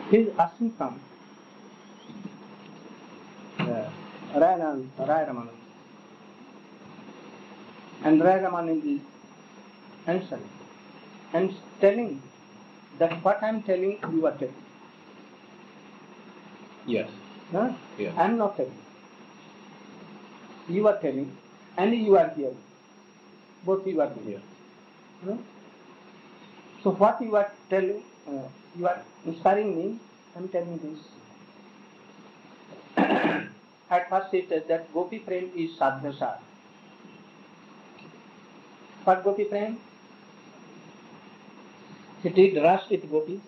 He is asking from Rai Ramanand. And Rai Ramanand is answering and telling that what I am telling, you are telling. Yes. Huh? Yes. I am not telling. You are telling, and you are hearing. Both you are doing. Yes. Huh? So what you are telling, you are inspiring me, I am telling this. At first it says that Gopi Prem is Sadhyasar. What Gopi Prem? He did rust with gopis.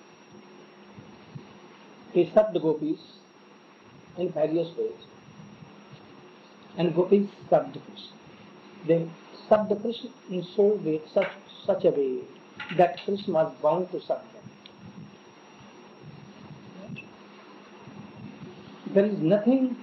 He served gopis in various ways. And gopis served Krishna. They served Krishna in so way, such a way that Krishna was bound to serve them. There is nothing,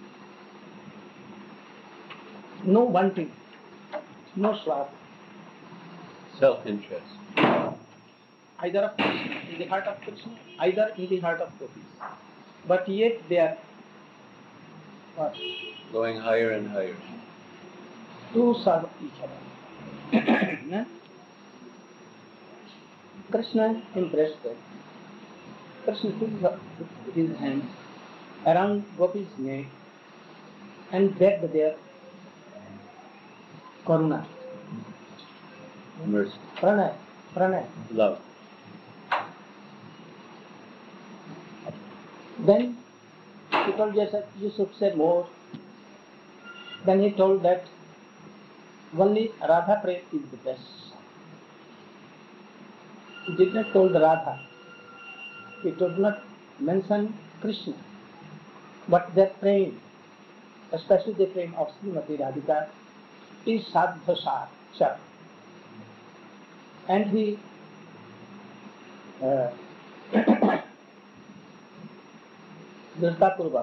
no wanting, no swath. Self-interest. Either of Krishna, in the heart of Krishna, either in the heart of gopis. But yet they are what? Going higher and higher. To serve each other. Krishna impressed them. Krishna put his hand around Gopi's neck and begged their karuna. Mercy. Pranay. Love. Then he told Joseph, you should say more. Then he told that only Radha Prem is the best. He did not told Radha. He did not mention Krishna. But that prem, especially the prem of Srimati Radhika, is Sadhyasar. And he Dhrishta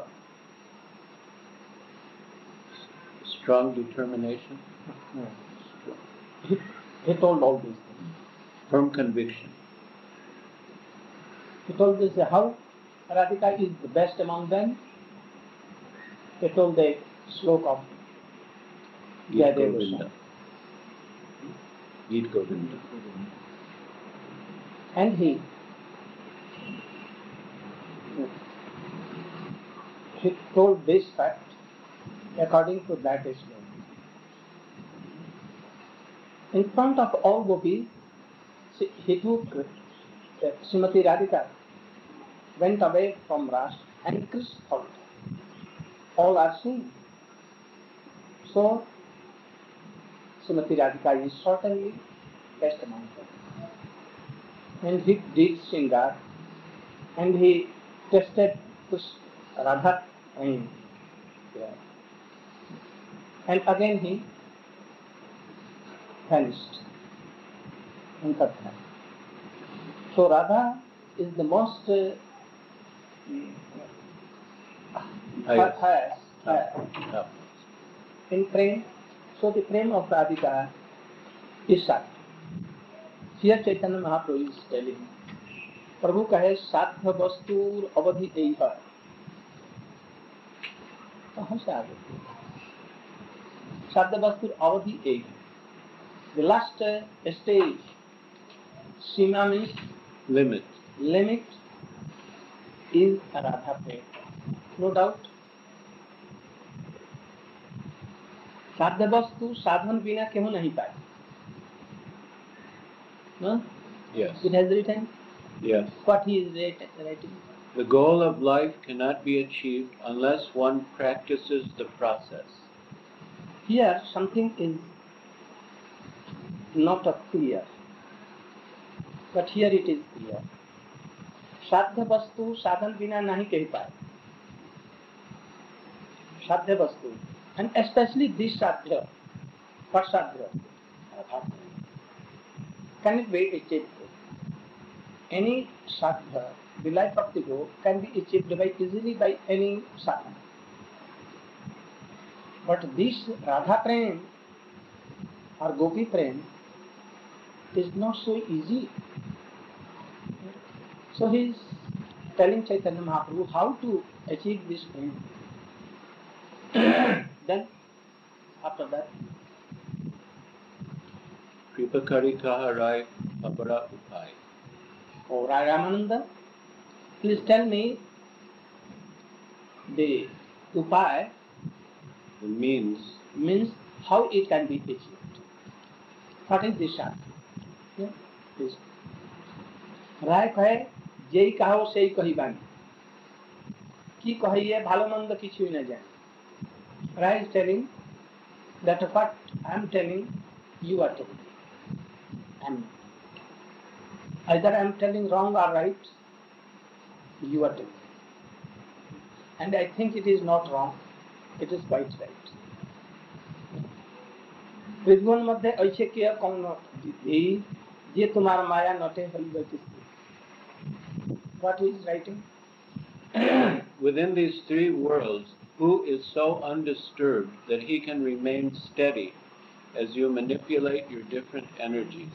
Strong determination. He told all these things. Firm conviction. He told this how Radhika is the best among them. He told the slok of Gita Govinda. Gita Govinda. And he told this fact according to that slok. In front of all gopis, he took Srimati Radhika, went away from Ras and Krishna followed. All are seeing. So, Srimati Radhika is certainly best among them. And he did Sringar, and he tested Radha, and again he vanished in that time. So Radha is the most highest in prem. So the prem of Radhika is Sadhya. Here Chaitanya Mahaprabhu is telling, प्रभु कहे साध्य वस्तु अवधि यही है. कहाँ से आ गए? साध्य वस्तु अवधि यही है. The last stage, Sima means limit. Limit is Radha Prem. No doubt. साध्य वस्तु साधन बिना क्यों नहीं पाए? No? Yes. It has written. Yes. What he is writing. The goal of life cannot be achieved unless one practices the process. Here something is not clear, but here it is clear. साध्य वस्तु साधन बिना नहीं कह पाए. साध्य वस्तु, and especially this sadhya. What sadhya? Can it be achieved? Any sadhya, the life of the Guru, can be achieved easily by any sadhana. But this Radha Prem or Gopi Prem is not so easy. So he is telling Chaitanya Mahaprabhu how to achieve this thing. Then, after that, Kripa kari kaharai apara upai. oh Rai Ramananda, please tell me the upaya, The means means how it can be achieved. What is this shot? Yeah, please. রায় কহে যেই কাহো সেই কহিবানি কি কহিয়ে ভালো মন্দ কিছুই না জানি রায় is telling that what I am telling you are telling either I am telling wrong or right you are telling and I think it is not wrong it is quite right विद्वान मध्ये ऐसे किया कौन विधि जे तुम्हारा माया नटे हलवे किसकी what he is writing within these three worlds, who is so undisturbed that he can remain steady as you manipulate your different energies?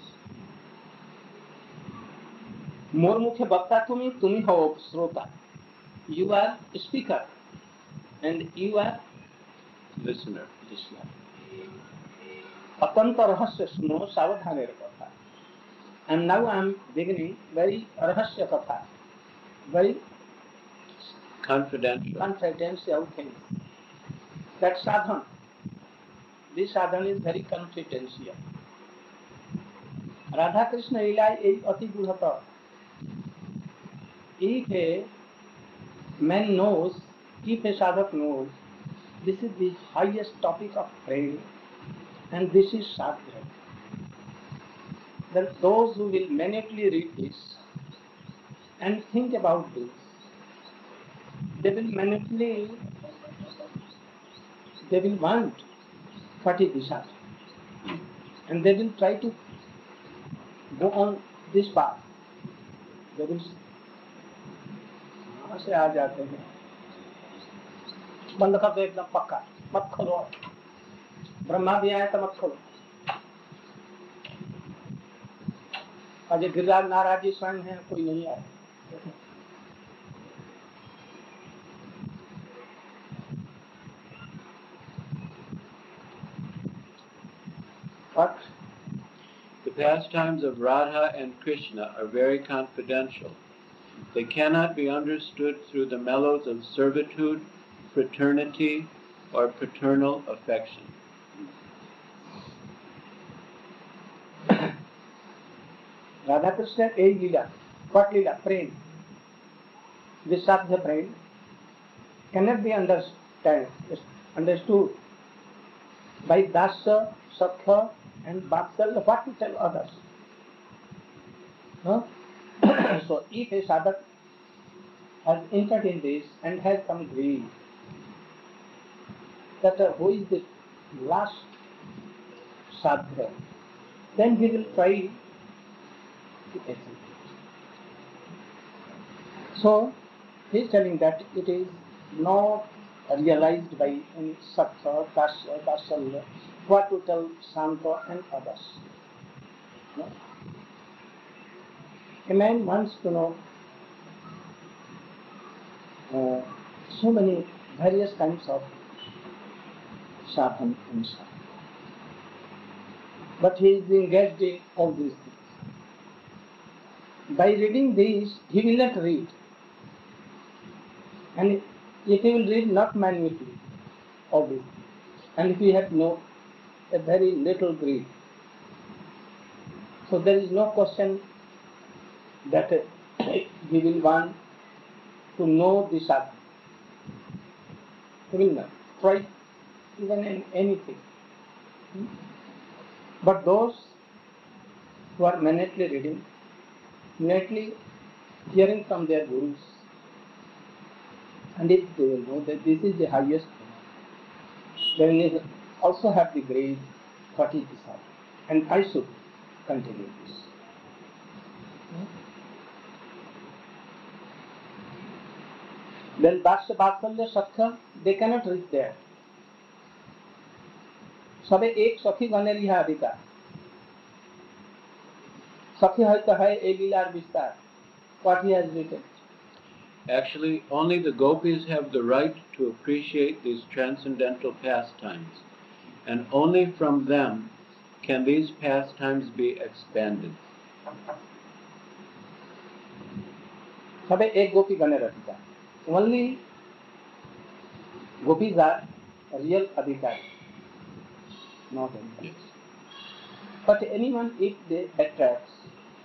मोर मुखे वक्ता तुम्ही हो श्रोता you are speaker and you are Listener. अत्यंत रहस्य सुनो सावधानेर कथा and now I am beginning very रहस्य कथा very confidential things that sadhan this sadhan is very confidential Radha Krishna लीला एक अति गुढ़ता if a man knows if a sadhak knows this is the highest topic of praying and this is sadhya then those who will minutely read this and think about this they will minutely they will want what is the sadhya and they will try to go on this path they will से आ जाते हैं बंद कर दो एकदम पक्का मत खोलो ब्रह्मा भी आया तो मत खोलो अजय गिरिराज नाराज जी स्वयं है कोई नहीं आया But the pastimes of Radha and Krishna are very confidential. They cannot be understood through the mellows of servitude, fraternity, or paternal affection. Radha Krishna a lila, what lila? Prem. This sadhya prem cannot be understood by dasa, sakha, and vatsalya. What to tell others? Huh? So if a sadhak has entered in this and has some greed that who is the last sadhya, then he will try to achieve. So he is telling that it is not realized by any sakha, dasya, dasalya, what to tell Santa and others. No? A man wants to know so many various kinds of sadhan and sadhana. But he is engaged in all these things. By reading these, he will not read. And if he will read, not minutely, all these things. And if he have a very little greed. So there is no question that he will want to know the sadhana. He will not try even in anything. But those who are minutely reading, minutely hearing from their gurus, and if they will know that this is the highest thing, then they also have the great what is the sadhana, and I should continue this. Then Dasya, Vatsalya, Sakha, they cannot reach there. सबे एक सखी गणे लिहा अधिकार सखी है तो है ए लीलार विस्तार what he has written Actually, only the gopis have the right to appreciate these transcendental pastimes, and only from them can these pastimes be expanded. सबे एक गोपी गणे रहता है. Only gopis are real adhikari, not anyone. Yes. But anyone, if they attracts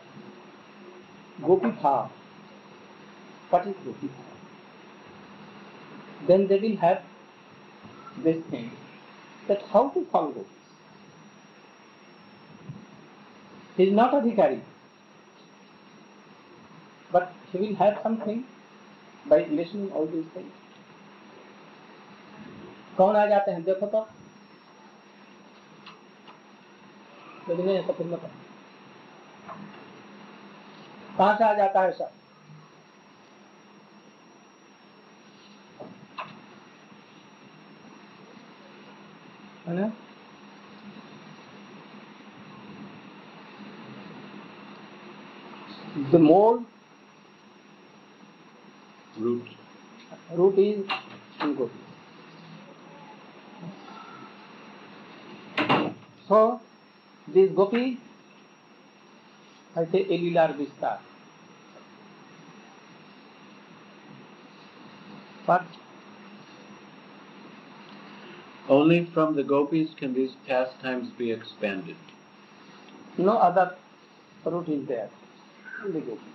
gopi bhav, what is gopi bhav? Then they will have this thing that how to follow gopis. He is not adhikari, but he will have something by listening all these things. कौन आ जाते हैं देखो तो, लेकिन नहीं ऐसा फिर मत. कहाँ से आ जाता है सब? है ना? The more root is in gopi. So this gopi has a lilar vistar. But only from the gopis can these pastimes be expanded. No other root is there. Only gopi.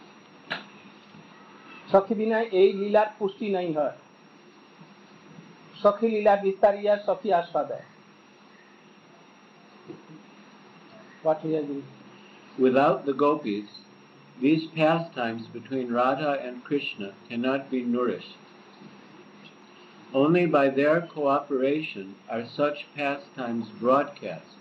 सखी बिना यही लीला पुष्टि नहीं है. सखी लीला विस्तार या सखी आस्वाद है. What we are doing? Without the gopis, these pastimes between Radha and Krishna cannot be nourished. Only by their cooperation are such pastimes broadcast.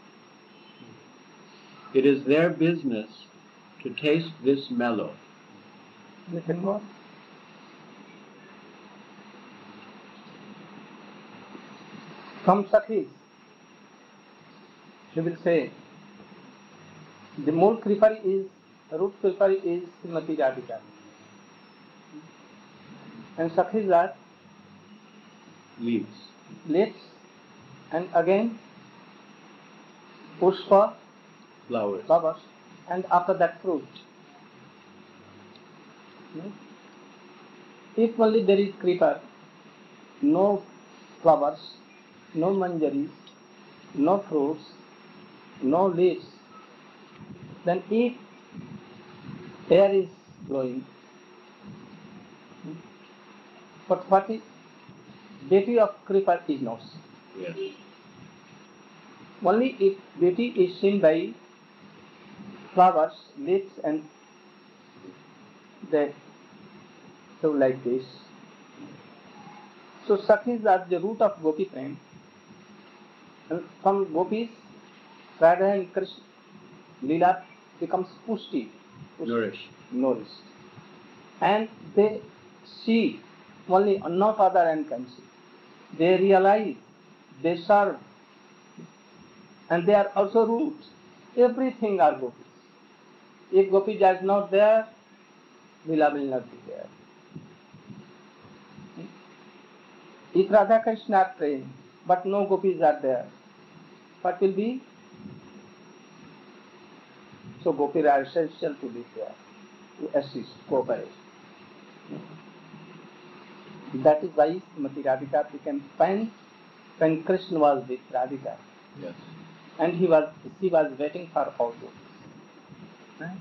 It is their business to taste this mellow. Anything more? From Sakhis, she will say, the more creeper is, root creeper is Srimati Radhika. And Sakhis are leaves, and again pushpa, flowers, and after that fruit. If only there is creeper, no flowers, no manjaris, no fruits, no leaves, then if air is blowing, but what is beauty of creeper is not. Yes. Only if beauty is seen by flowers, leaves, and that so like this. So Sakhis are the root of Gopi prem. And from Gopis, Radha and Krishna, Leela becomes pushti, nourished. And they see only, not other and can see. They realize, they serve, and they are also roots. Everything are gopis. If gopis is not there, Leela will not be there. If Radha Krishna are praying, but no gopis are there, what will be? So gopis are essential to be there, to assist, cooperate. That is why Srimati Radhika became fine when Krishna was with Radhika. Yes. And she was waiting for all gopis. Right?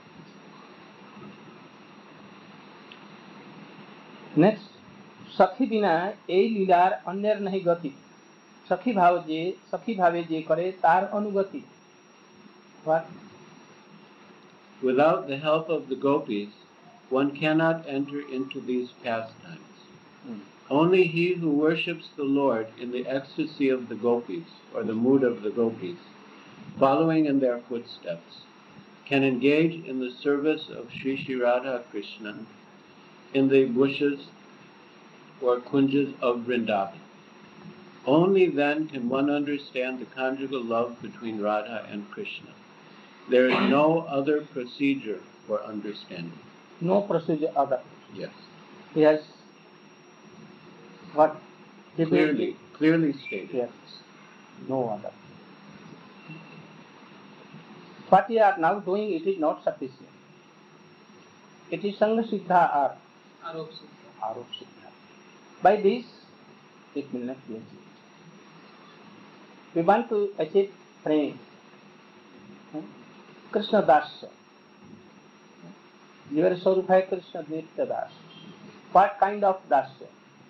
Next, सखी बिना এই লীলার অন্যের नहीं गति. सखी भावे जे करे तार अनुगति. What? Without the help of the gopis, one cannot enter into these pastimes. Only he who worships the Lord in the ecstasy of the gopis, or the mood of the gopis, following in their footsteps, can engage in the service of Sri Sri Radha Krishna in the bushes or kunjas of Vrindavan. Only then can one understand the conjugal love between Radha and Krishna. There is no other procedure for understanding. No procedure other. Yes. He has what? Clearly stated. Yes. No other. What we are now doing, it is not sufficient. It is Sangha Siddha or Arop Siddha. By this, it will not be achieved. We want to achieve prema. Krishna Dasya. Your Swarup hai Krishna Nitya Das. What kind of Dasya?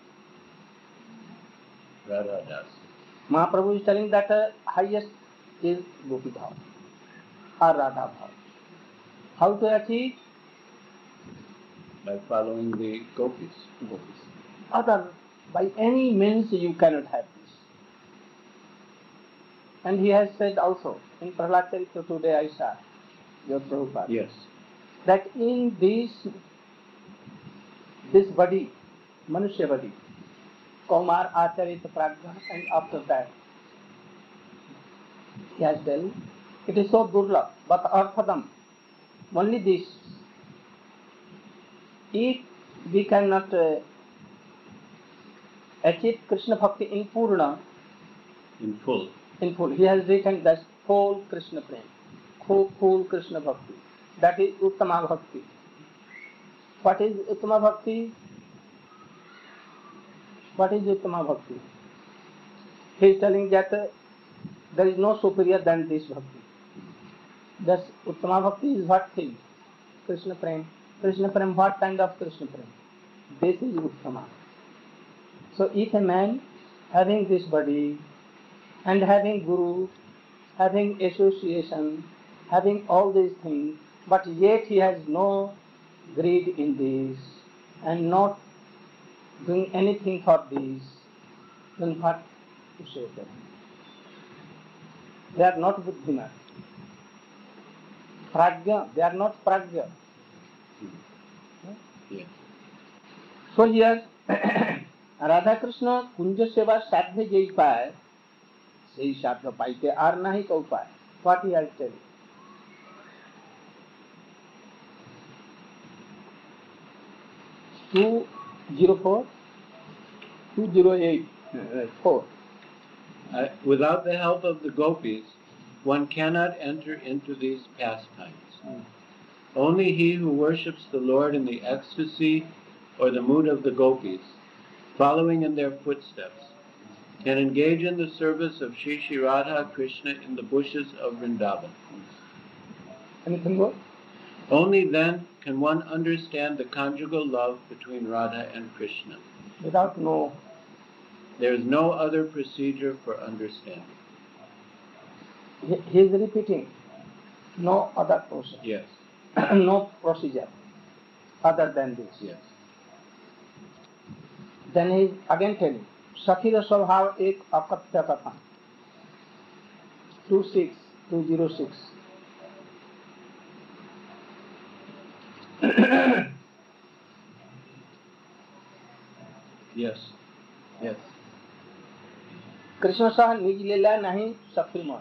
Radha Das. Mahaprabhu is telling that highest is Gopi Bhav or Radha Bhav. How to achieve? By following the gopis. Other, by any means you cannot have this. And he has said also, in Prahlad Charitra today I saw, your Prabhupada, Yes. that in this body, Manushya body, Kaumar Acharita Pragya, and after that, he has told, it is so durlabh, but arthadam, only this. If we cannot achieve Krishna Bhakti in Purna, In full. he has written that full Krishna Prem, full Krishna Bhakti. That is Uttama Bhakti. What is Uttama Bhakti? What is Uttama Bhakti? He is telling that there is no superior than this Bhakti. Thus, Uttama Bhakti is what thing? Krishna Prem. Krishna Prem, what kind of Krishna Prem? This is Uttama. So if a man having this body and having Guru, having association, having all these things, but yet he has no greed in this and not doing anything for this, then what to say them? They are not Buddhiman. Pragya, they are not Pragya. Yes. So here, Radha Krishna Kunja Seva Sadhya Jai Pai, Sei Sadhya Paite Ar Nahi Kau Pai. What he has told. 204, 208, 4. Without the help of the gopis, one cannot enter into these pastimes. Only he who worships the Lord in the ecstasy or the mood of the gopis, following in their footsteps, can engage in the service of Shri Shri Radha Krishna in the bushes of Vrindavan. Anything more? Only then can one understand the conjugal love between Radha and Krishna. Without no. There is no other procedure for understanding. He is repeating. No other process. Yes. No procedure other than this. Yes. Then he is again telling, Sakhira Swabhav Ek Akatya Katha. 206. Yes. Yes. Krishna Sah Nij Leela Nahi Sakhirman.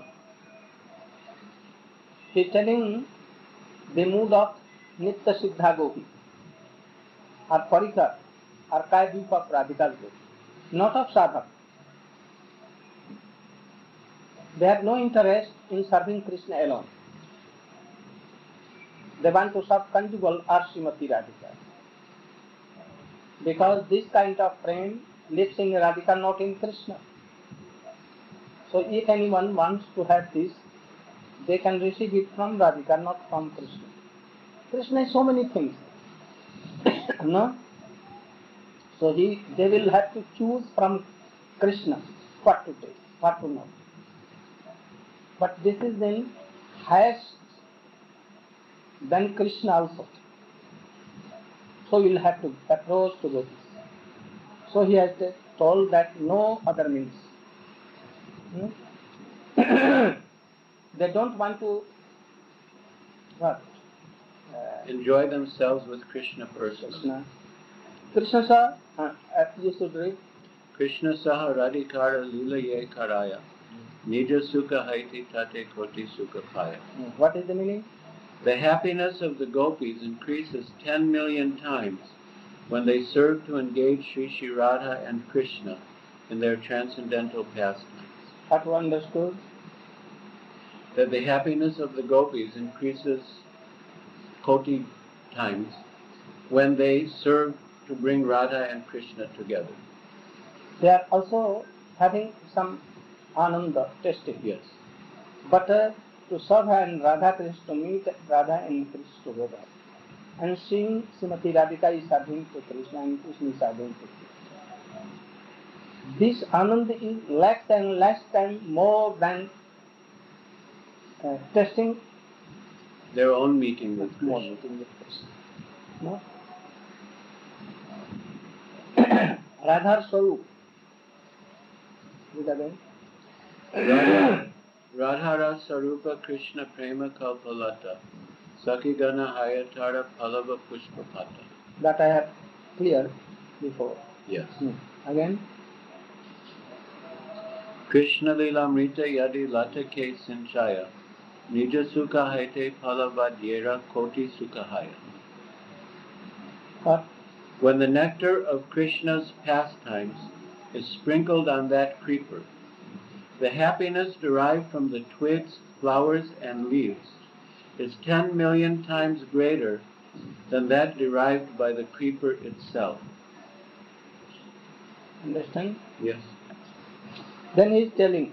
He is telling the mood of Nitya Siddha Gopi or Parikar or Kaideep of Radhika Gopi, not of Sadhak. They have no interest in serving Krishna alone. They want to serve conjugal or Srimati Radhika. Because this kind of prem lives in Radhika, not in Krishna. So if anyone wants to have this, they can receive it from Radhika, not from Krishna. Krishna is so many things. No? So they will have to choose from Krishna what to take, what to not. But this is then highest than Krishna also. So you will have to approach to gopis. So he has told that no other means. They don't want to what? Enjoy themselves with Krishna personally. Krishna Sah, you should read. Krishna Saha Radhikara Lila Ye Karaya. Nija Sukha Haiti Tate Koti Sukha Paya. What is the meaning? The happiness of the gopis increases 10 million times when they serve to engage Sri Sri Radha and Krishna in their transcendental pastimes. What we understood? That the happiness of the gopis increases koti times when they serve to bring Radha and Krishna together. They are also having some ananda, tasting. Yes. But to serve and Radha Krishna, to meet Radha and Krishna together, and seeing Srimati Radhika is serving to Krishna and Krishna is serving to Krishna. This ananda is less and less time more than testing their own meeting with more Krishna. meeting with Krishna. No? Radhar Swarup. Read again. Radhara Sarupa Krishna Prema Kalpalata Sakigana Hayatara Palava Pushpapata. That I have cleared before. Yes. Again. Krishna Lila Mrita Yadi Latake Sinchaya Nija Sukha Haite Palavadyera Koti Sukhahaya. What? When the nectar of Krishna's pastimes is sprinkled on that creeper, the happiness derived from the twigs, flowers, and leaves is 10 million times greater than that derived by the creeper itself. Understand? Yes. Then he is telling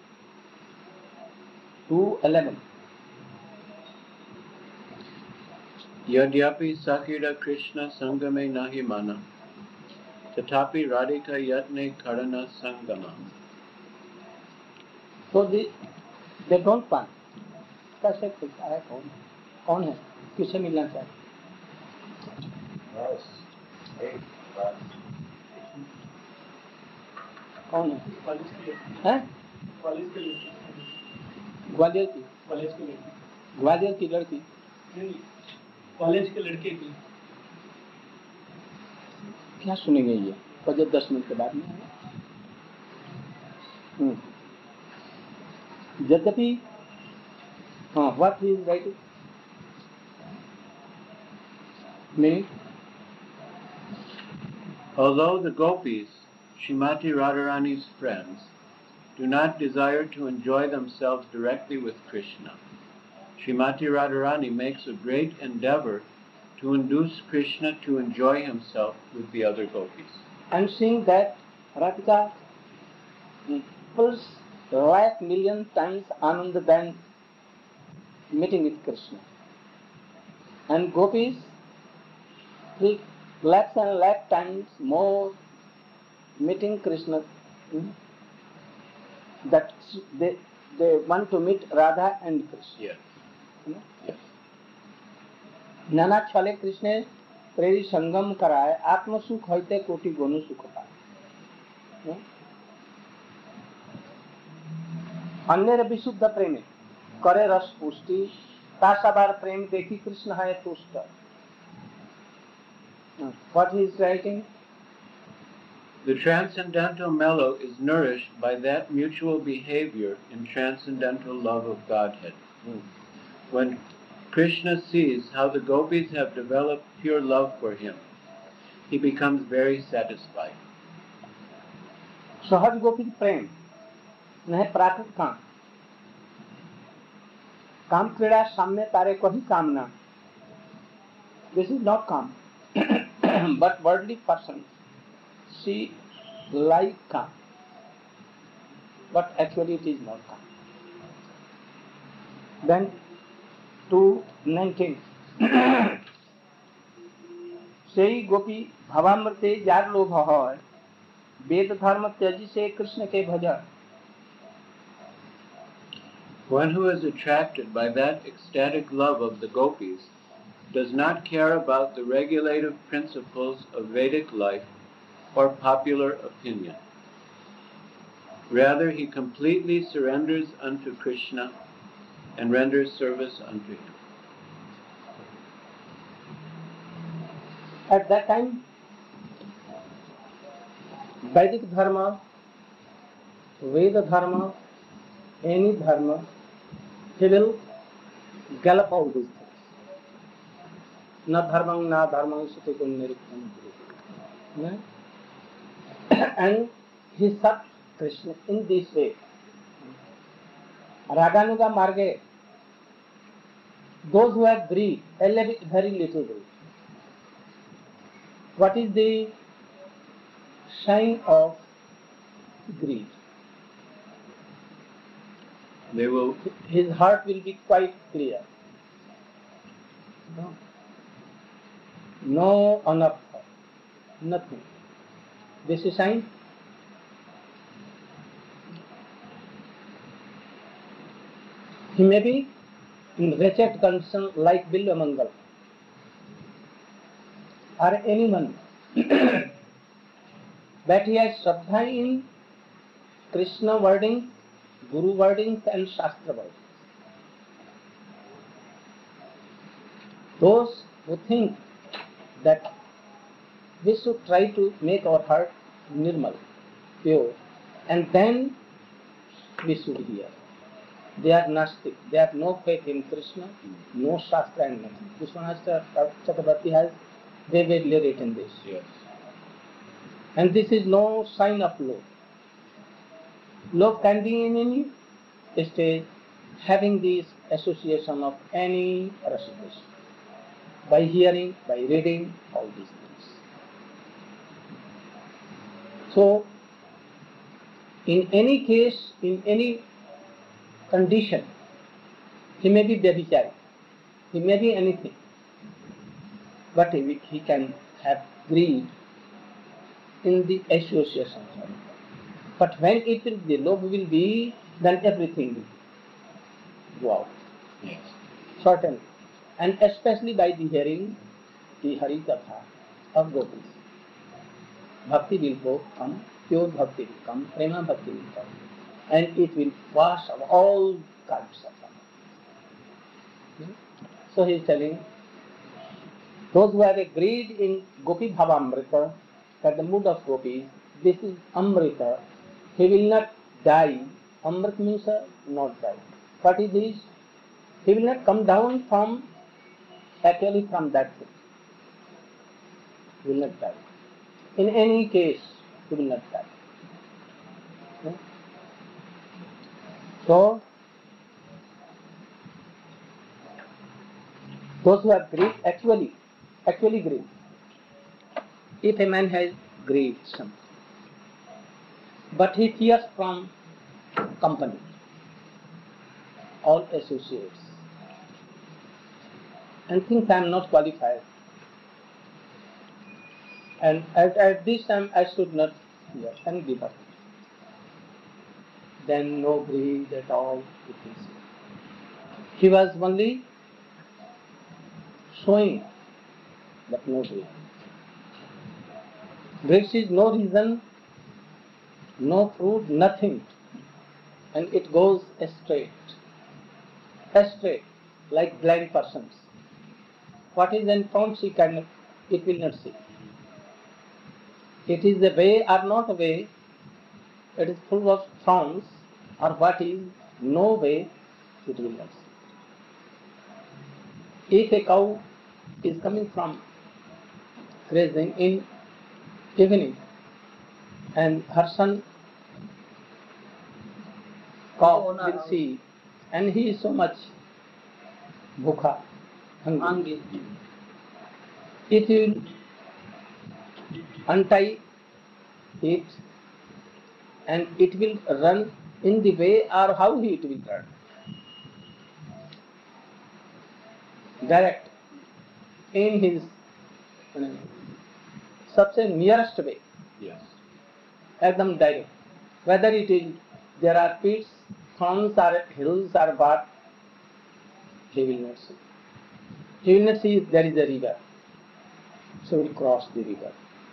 2:11. Yadyapi Sakira Krishna Sangame Nahi Mana Tatapi Radhika Yatne Karana Sangama. So they don't want. कैसे पूछता है कौन है किसे मिलना चाहिए? कौन है? ग्वालियर की लड़की कॉलेज के लड़के की क्या सुनेंगे ये बजट 10 मिनट के बाद में यद्यपि what he is writing meaning although the gopis, Srimati Radharani's friends, do not desire to enjoy themselves directly with Krishna, Srimati Radharani makes a great endeavor to induce Krishna to enjoy himself with the other gopis. And seeing that Radhika pulls like million times ananda than meeting with Krishna. And gopis feel lakhs and lakh times more meeting Krishna. That they want to meet Radha and Krishna. Yes. Yes. नाना छले Krishna prairie संगम कराए आत्म सुख होते कोटि गुण सुख पाए अन्य विशुद्ध प्रेम करे रस पुष्टि तासाबार प्रेम देखी कृष्ण है तुष्ट. What he is writing? The transcendental mellow is nourished by that mutual behavior in transcendental love of Godhead. When Krishna sees how the gopis have developed pure love for him, he becomes very satisfied. सहज गोपी प्रेम नहीं प्राकृत काम काम क्रीड़ा साम्य तारे को ही कामना. This is not काम but worldly person see like काम but actually it is not काम. Then 2:19 सेई गोपी भवामृते जार लोभ है वेद धर्म त्यजी से कृष्ण के भज. One who is attracted by that ecstatic love of the gopis does not care about the regulative principles of Vedic life or popular opinion. Rather, he completely surrenders unto Krishna and renders service unto him. At that time, Vedic dharma, Veda dharma, any dharma, he will gallop out these things. Na dharmang, na dharmang, sute kun niriktam. No? And he served Krishna in this way. Raganuga Marge, those who have greed, very little greed. What is the sign of greed? They will. His heart will be quite clear. No anartha, nothing. This is sign. He may be in wretched condition like Bilvamangal or anyone, but he has Shraddha in Krishna wordings, Guru wordings and Shastra wordings. Those who think that we should try to make our heart nirmal, pure, and then we should hear. They are Nastic. They have no faith in Krishna, no Shastra and nothing. Vishwanath Chakrabarti has vividly written this. Yes. And this is no sign of love. Love can be in any stage, having this association of any recitation. By hearing, by reading, all these things. So, in any case, in any condition, he may be Vyabhichari, he may be anything, but he can have greed in the association. But when it will be, love will be, then everything will go out. Yes. Certainly. And especially by the hearing the Hari Katha of Gopis. Bhakti will come, pure bhakti will come, prema bhakti will come, and it will wash out all kinds of them. So he is telling, those who have agreed in Gopi Bhavamrita, that the mood of Gopis, this is Amrita, he will not die. Amrit means not die. What is this? He will not come down from, actually from that thing. He will not die. In any case, he will not die. Okay? So, those who have greed, actually greed. If a man has greed something, but he fears from company, all associates, and thinks I am not qualified, and at this time I should not hear and give up. Then no greed at all. He was only showing, but no greed. Greed is no reason, no fruit, nothing, and it goes straight, like blind persons. What is in front it will not see. It is a way or not a way, it is full of thorns, or what is no way, it will not see. If a cow is coming from grazing in evening, and her son cow will see, and he is so much bhukha, hungry, it will untie it, and it will run in the way, or how it will run. Direct, in his सबसे nearest way. Yes. एकदम direct. Whether it is, there are pits, thorns or hills or what, he will not see. He will not see if there is a river. So he will cross the river.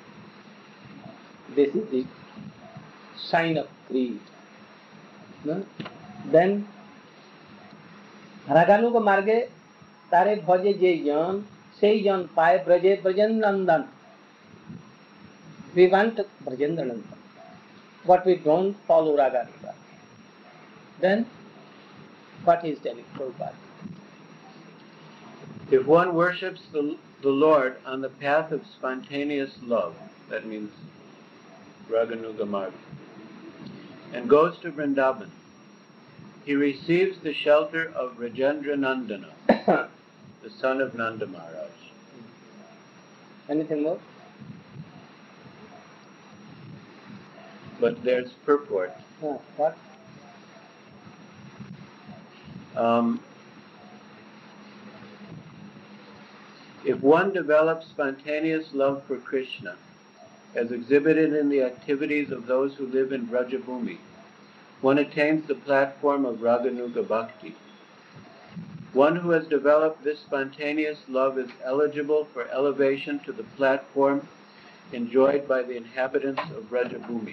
This is the sign of greed. No? Then, Raganuga Marge, Tare Bhaje Je Jan, Say Jan Pai Braje Brajendandan. We want Brajendandan, but we don't follow Raganuga. Then, what he is telling Prabhupada? If one worships the Lord on the path of spontaneous love, that means Raganuga Marg, and goes to Vrindavan. He receives the shelter of Rajendra Nandana, the son of Nanda Maharaj. Anything more? But there's purport. What? If one develops spontaneous love for Krishna, as exhibited in the activities of those who live in Vrajabhumi, one attains the platform of Raganuga Bhakti. One who has developed this spontaneous love is eligible for elevation to the platform enjoyed by the inhabitants of Vrajabhumi.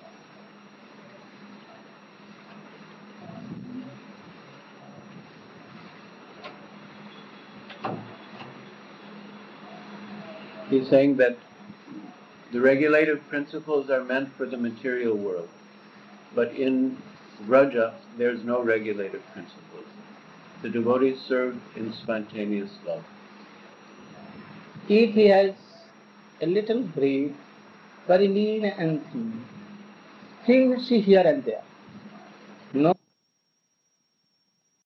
He's saying that the regulative principles are meant for the material world, but in Vraja there's no regulative principles. The devotees serve in spontaneous love. If he has a little bread, very lean and thin, he will see here and there.